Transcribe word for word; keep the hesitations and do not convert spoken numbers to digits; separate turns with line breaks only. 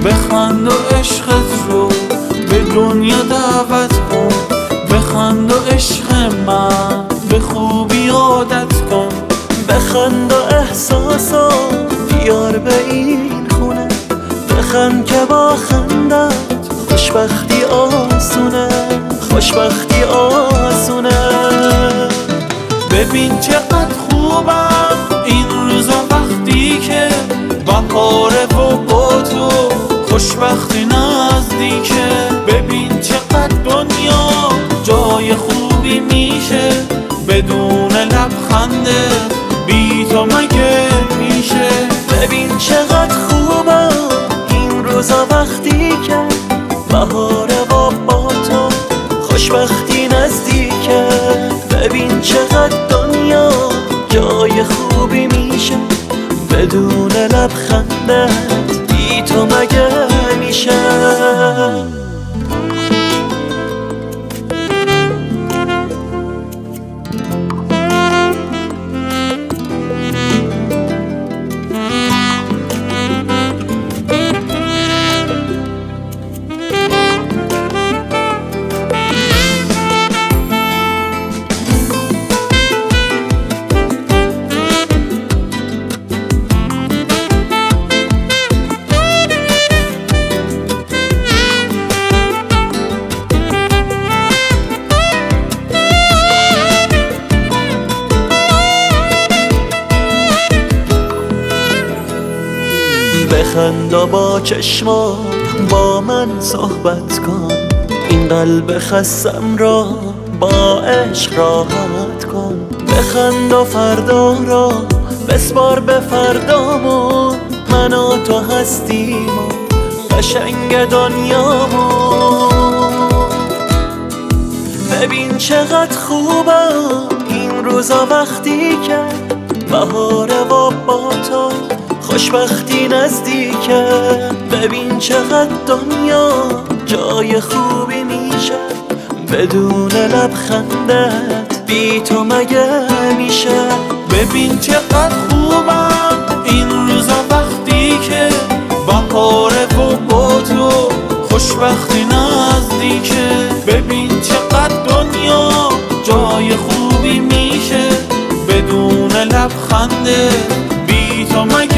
بخند و عشقت رو به دنیا دعوت کن، بخند و عشق من به خوبی عادت کن.
بخند و احساسا بیار به این خونه، بخند که با خندت خوشبختی آسونه، خوشبختی آسونه.
ببین چقدر خوبم این روزا وقتی که بهاره و با تو خوشبختی نزدیکه. ببین چقدر دنیا جای خوبی میشه بدون لبخنده، بی تو مگه میشه؟
ببین چقدر خوبه این روزا وقتی که بهاره و با تو خوشبختی نزدیکه. ببین چقدر دنیا جای خوبی میشه بدون لبخندت، بی تو مگه میشه؟ بخند و با چشمات با من صحبت کن، این قلب خستم را با عشق راحت کن. بخند و فردا را بسپار به فردامون، من و تو هستیم و قشنگ دنیامون. ببین چقدر خوبه این روزا وقتی که بهاره و با تو خوشبختی نزدیکه. ببین چقدر دنیا جای خوبی میشه بدون لبخندت، بی تو مگه میشه؟
ببین چقدر خوبم این روزا وقتی که بهاره و با تو خوشبختی نزدیکه. ببین چقدر دنیا جای خوبی میشه بدون لبخنده، بی تو مگه